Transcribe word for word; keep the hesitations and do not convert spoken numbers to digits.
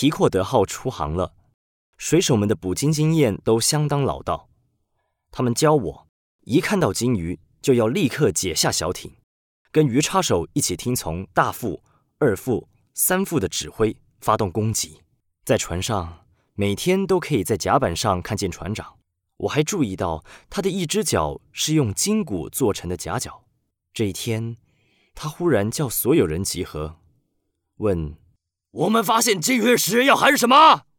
提阔德号出航了，水手们的捕鲸经验都相当老道。他们教我，一看到鲸鱼就要立刻解下小艇，跟鱼叉手一起听从大副、二副、三副的指挥，发动攻击。在船上，每天都可以在甲板上看见船长。我还注意到他的一只脚是用筋骨做成的夹脚。这一天，他忽然叫所有人集合，问：“我们发现鲸鱼时要喊什么？”